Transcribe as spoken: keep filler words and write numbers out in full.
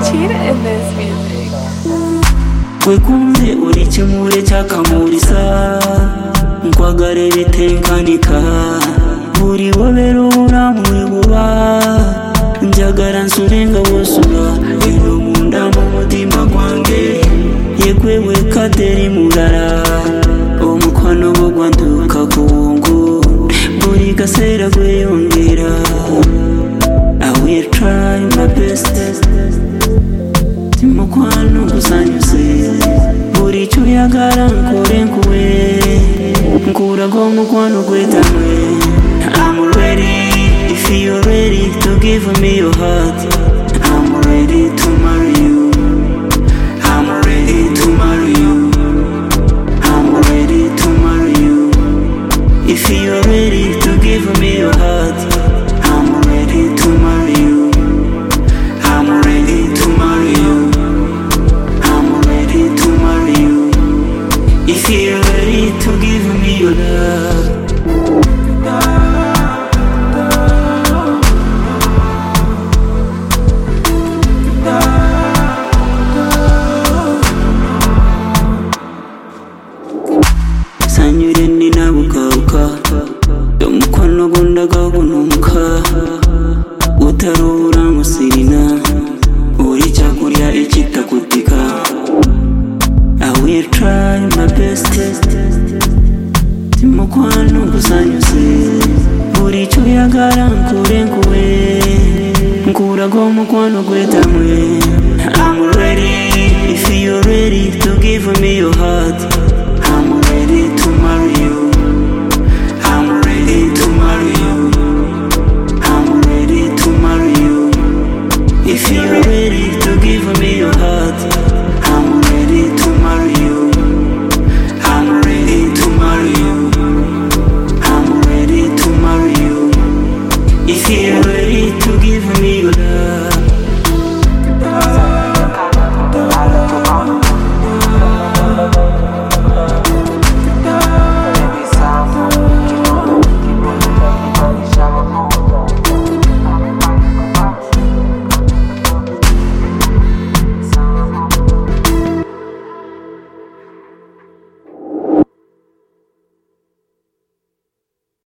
cheetah in this music. Wekunze uri kimure cyakamurisa nkwagare bitenkanika buri wobero uramuri buba njagara nsurenga wosura ero munda mu mutima gwange yegwewe kaderi murara omukwano gwanduka kuwungu buri gasera gweyongera I will try my best Timukwano gusanyuse buri cyuyagara nkore nkuwe nkura go mukwano gwetamwe I'm ready if you're ready to give me your heart I'm ready to marry you I'm ready to marry you I'm ready to marry you if you're ready to give me your heart I'm ready to marry you I'm ready to marry you I'm ready to marry you if you're ready to give me your love sanyure ni nabukauka yomukwano gundaga gunumuka utarura musirina uri cyakurya ikitakutika I will try my best Timukwano gusanyuse buri cyuyagara nkure nkuwe nkura go mukwano gwetamwe I'm ready if you're ready to give me your heart I'm ready to marry you I'm ready to marry you I'm ready to marry you if you're ready to give me your heart I'm ready to marry you I'm ready to marry you I'm ready to marry you if you're ready to give me your love